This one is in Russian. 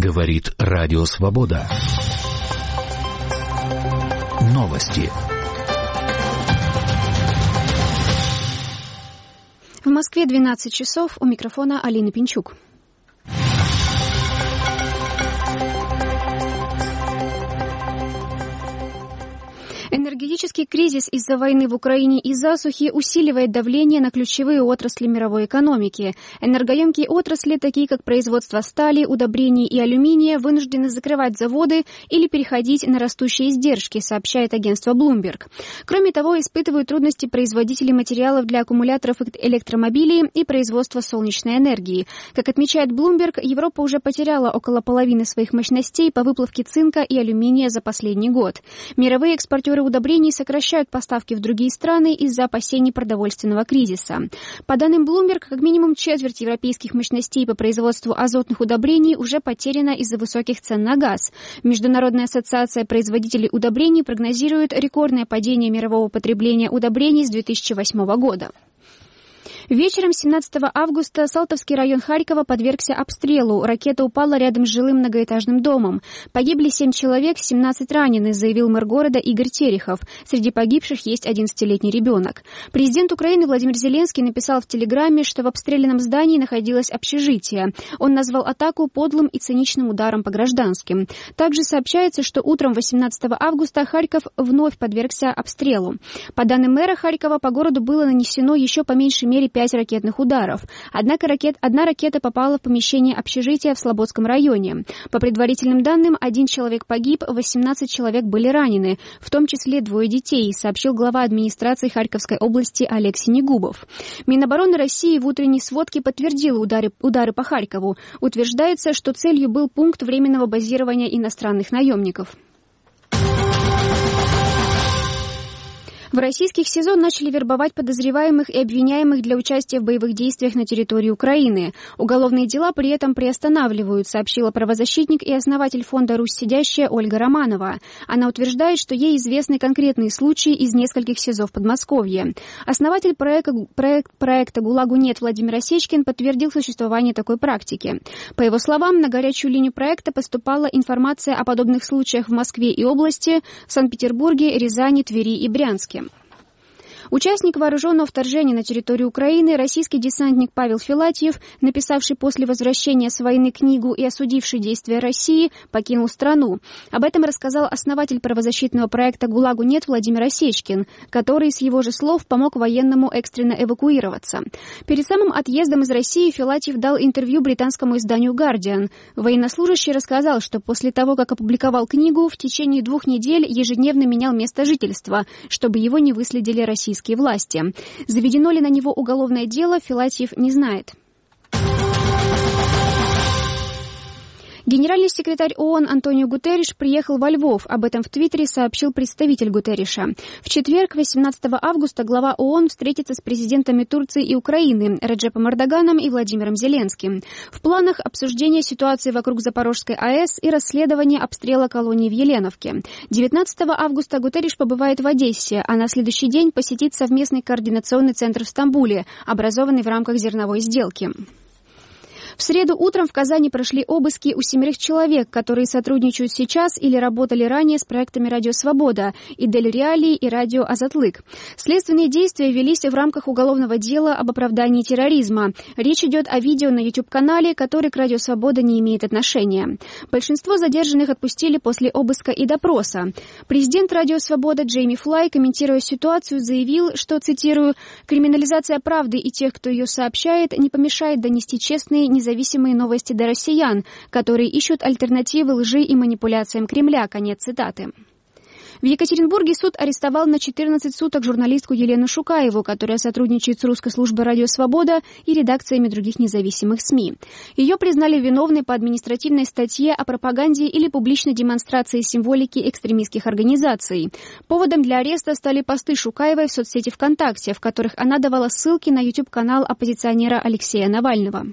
Говорит Радио Свобода. Новости. В Москве 12 часов. У микрофона Алина Пинчук. Энергетический кризис из-за войны в Украине и засухи усиливает давление на ключевые отрасли мировой экономики. Энергоемкие отрасли, такие как производство стали, удобрений и алюминия, вынуждены закрывать заводы или переходить на растущие издержки, сообщает агентство Bloomberg. Кроме того, испытывают трудности производители материалов для аккумуляторов электромобилей и производства солнечной энергии. Как отмечает Bloomberg, Европа уже потеряла около половины своих мощностей по выплавке цинка и алюминия за последний год. Мировые экспортеры удобрений сокращают поставки в другие страны из-за опасений продовольственного кризиса. По данным Bloomberg, как минимум четверть европейских мощностей по производству азотных удобрений уже потеряна из-за высоких цен на газ. Международная ассоциация производителей удобрений прогнозирует рекордное падение мирового потребления удобрений с 2008 года. Вечером 17 августа Салтовский район Харькова подвергся обстрелу. Ракета упала рядом с жилым многоэтажным домом. Погибли 7 человек, 17 ранены, заявил мэр города Игорь Терехов. Среди погибших есть 11-летний ребенок. Президент Украины Владимир Зеленский написал в Телеграме, что в обстрелянном здании находилось общежитие. Он назвал атаку подлым и циничным ударом по гражданским. Также сообщается, что утром 18 августа Харьков вновь подвергся обстрелу. По данным мэра Харькова, по городу было нанесено еще по меньшей мере 5 ракетных ударов. Однако одна ракета попала в помещение общежития в Слободском районе. По предварительным данным, 1 человек погиб, 18 человек были ранены, в том числе 2 детей, сообщил глава администрации Харьковской области Олег Синегубов. Минобороны России в утренней сводке подтвердила удары по Харькову. Утверждается, что целью был пункт временного базирования иностранных наемников. В российских СИЗО начали вербовать подозреваемых и обвиняемых для участия в боевых действиях на территории Украины. Уголовные дела при этом приостанавливают, сообщила правозащитник и основатель фонда «Русь сидящая» Ольга Романова. Она утверждает, что ей известны конкретные случаи из нескольких СИЗО в Подмосковье. Основатель проекта «ГУЛАГу нет» Владимир Осечкин подтвердил существование такой практики. По его словам, на горячую линию проекта поступала информация о подобных случаях в Москве и области, в Санкт-Петербурге, Рязани, Твери и Брянске. Участник вооруженного вторжения на территорию Украины, российский десантник Павел Филатьев, написавший после возвращения с войны книгу и осудивший действия России, покинул страну. Об этом рассказал основатель правозащитного проекта «ГУЛАГу нет» Владимир Осечкин, который, с его же слов, помог военному экстренно эвакуироваться. Перед самым отъездом из России Филатьев дал интервью британскому изданию «Гардиан». Военнослужащий рассказал, что после того, как опубликовал книгу, в течение 2 недель ежедневно менял место жительства, чтобы его не выследили российские власти. Заведено ли на него уголовное дело, Филатьев не знает. Генеральный секретарь ООН Антонио Гутерриш приехал во Львов. Об этом в Твиттере сообщил представитель Гутерриша. В четверг, 18 августа, глава ООН встретится с президентами Турции и Украины Реджепом Эрдоганом и Владимиром Зеленским. В планах обсуждение ситуации вокруг Запорожской АЭС и расследование обстрела колонии в Еленовке. 19 августа Гутерриш побывает в Одессе, а на следующий день посетит совместный координационный центр в Стамбуле, образованный в рамках зерновой сделки. В среду утром в Казани прошли обыски у 7 человек, которые сотрудничают сейчас или работали ранее с проектами «Радио Свобода», «Идель Реалии» и «Радио Азатлык». Следственные действия велись в рамках уголовного дела об оправдании терроризма. Речь идет о видео на YouTube-канале, который к «Радио Свобода» не имеет отношения. Большинство задержанных отпустили после обыска и допроса. Президент «Радио Свобода» Джейми Флай, комментируя ситуацию, заявил, что, цитирую, «криминализация правды и тех, кто ее сообщает, не помешает донести честные, независимые новости до россиян, которые ищут альтернативы лжи и манипуляциям Кремля». Конец цитаты. В Екатеринбурге суд арестовал на 14 суток журналистку Елену Шукаеву, которая сотрудничает с русской службой «Радио Свобода» и редакциями других независимых СМИ. Ее признали виновной по административной статье о пропаганде или публичной демонстрации символики экстремистских организаций. Поводом для ареста стали посты Шукаевой в соцсети ВКонтакте, в которых она давала ссылки на YouTube-канал оппозиционера Алексея Навального.